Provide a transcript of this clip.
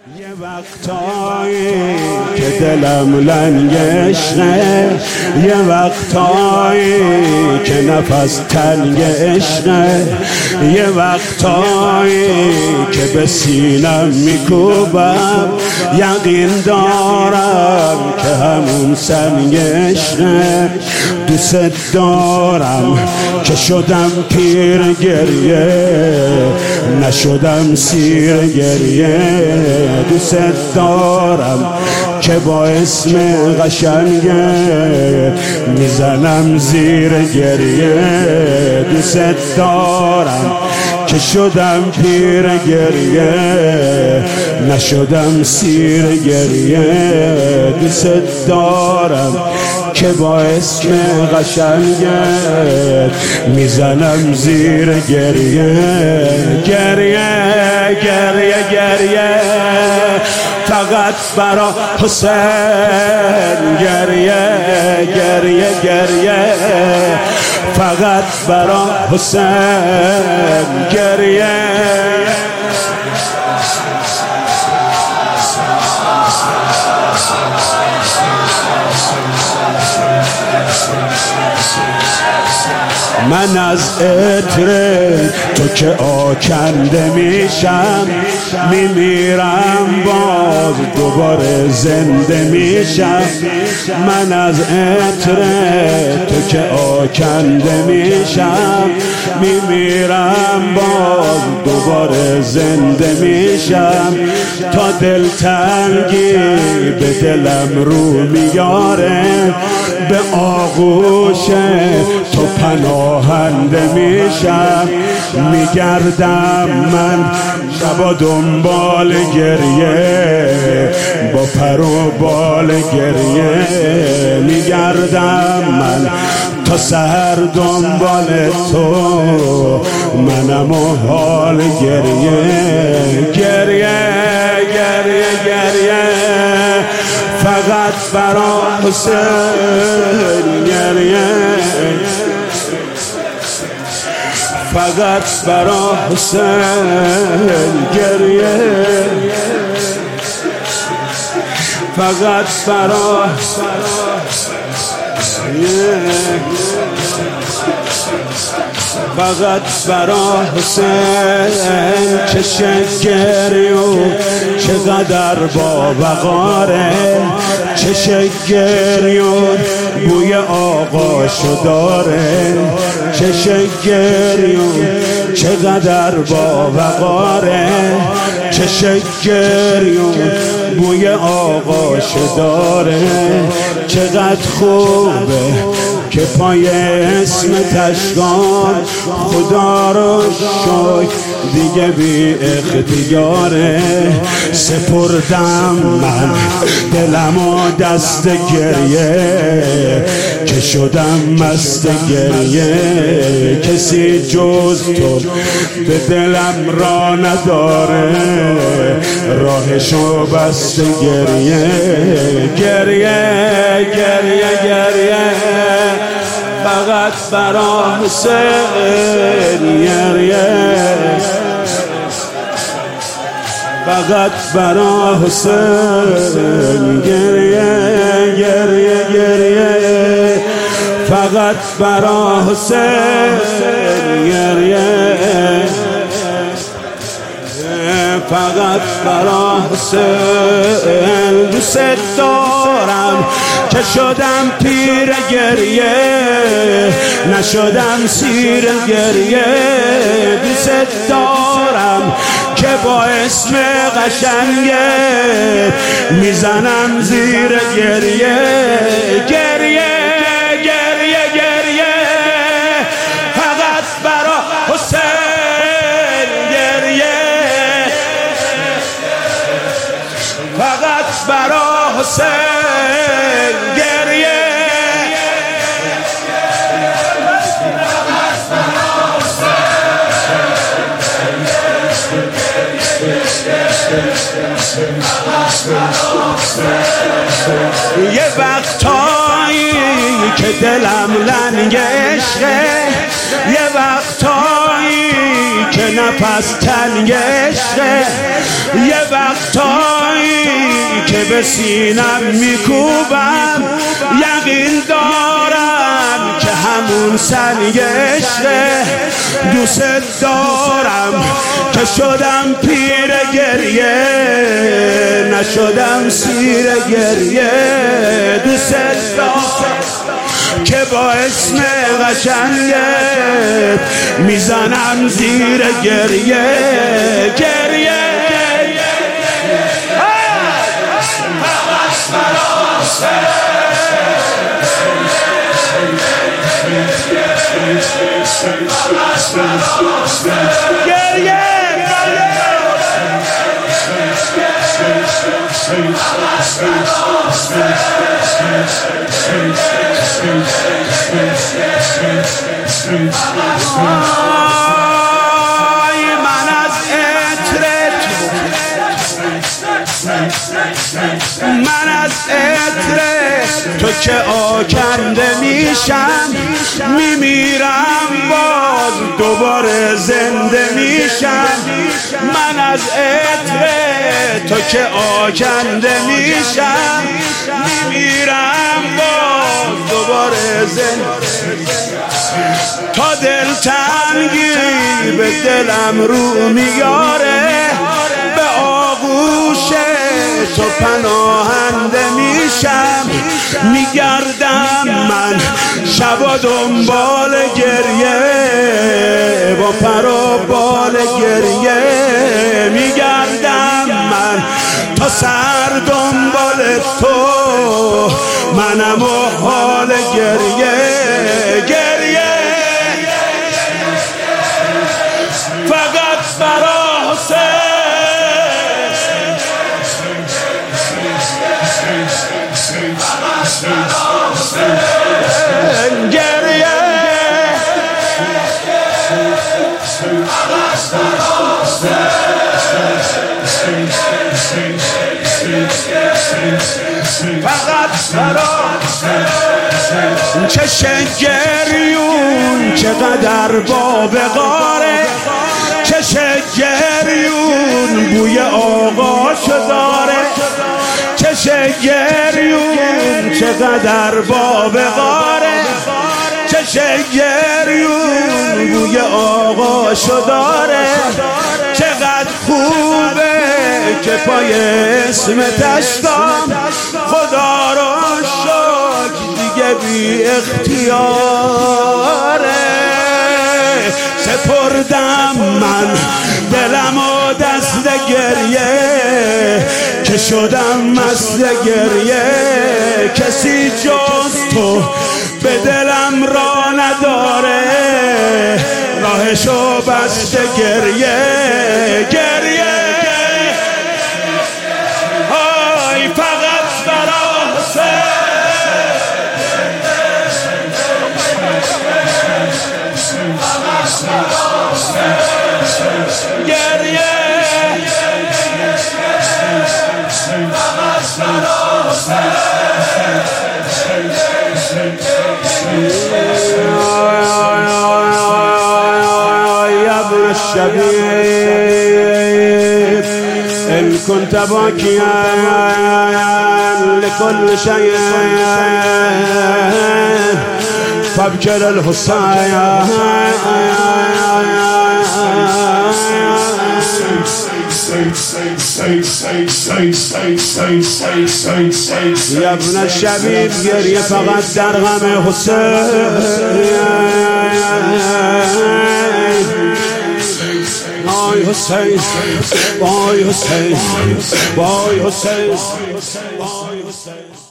یه وقتایی که دلم لنگ عشقه، یه وقتایی که نفس تنگ عشقه، یه وقتایی که به سینم میکوبم یقین دارم که همون سنگ عشقه. دوست دارم که شدم پیر گریه، نشدم سیر گریه. دوست دارم که با اسم قشنگه میزنم زیر گریه. دوست دارم که شدم پیر گریه، نشدم سیر گریه. دوست دارم که با اسم قشنگه میزنم زیر گریه. گریه گریه گریه فقط برا حسین، گریه گریه گریه فقط برا حسین، گریه. من از عطر تو که آکنده میشم، میمیرم باز دوباره زنده میشم. من از عطر تو که آکنده میشم، میمیرم باز دوباره زنده میشم. تا دلتنگی به دلم رو میاره، به آغوش تو پناهنده میشم. میگردم من شبا دنبال گریه، با پر و بال گریه. میگردم من تا سحر دنبال تو، منم و حال گریه. گریه گریه گریه فقط برا حسین، گریه فقط برا حسین، گریه فقط برا فقط برا حسین. چشم گریو چقدر با وقاره، چشم گریو بوی آقاشو داره. چشم گریو چقدر با وقاره، چشم گریو بوی آقاشو داره. چقدر خوبه که پای اسم تشکان، خدا رو شکر دیگه بی اختیاره. سپردم من دلم و دست گریه، که شدم مست گریه. کسی جز تو به دلم را نداره، راهشو بست گریه. گریه گریه گریه فقط برا حسین، گریه فقط برا حسین، گریه گریه گریه فقط برا حسین، گریه فقط برا حسین. دوست دارم که شدم پیر گریه، نشدم سیر گریه. دوست دارم که با اسم قشنگه میزنم زیر گریه. گریه گریه گریه فقط برا حسین، گریه فقط برا حسین، گریه یه وقتایی که دلم لنگ عشقه، یه وقتایی که نفس تنگ عشقه، یه وقتایی به سینم میکوبم، یقین دارم که همون سنگ عشقه. دوست دارم که شدم پیر گریه، نشدم سیر گریه. دوست دارم که با اسم قشنگت میزنم زیر گریه. گریه من از عطر تو که آکنده میشم، میمیرم باز دوباره زنده میشم. من از عطر تو که آکنده میشم، میمیرم باز دوباره زنده. تا دلتنگی به دلم رو میاره، به آغوش تو پناهنده میشم. میگردم من شبا دنبال گریه، با پر و بال گریه. میگردم من تا سر دنبال تو، منم و حال گریه. گریه فقط برا حسین، گریه فقط برا چشم گریون چقدر باب غاره، چشم گریون بوی آغاشو داره. چشم گریون چقدر باب غاره، چشم گریون بوی آغاشو داره. چقدر خوبه که پای اسمت اشکام، خدا رو شکر دیگه بی اختیاره. سپردم من دلم و دست گریه، که شدم مست گریه. کسی جز تو به دلم را نداره، راهشو بسته گریه. گریه های فقط برا حسین، گریه يا ابن الشبيب إن كنت باكيا لكل شيء فابكي للحسين. يا ابن الشبيب گریه فقط در غم حسین. وای حسین، وای حسین، وای حسین، وای حسین.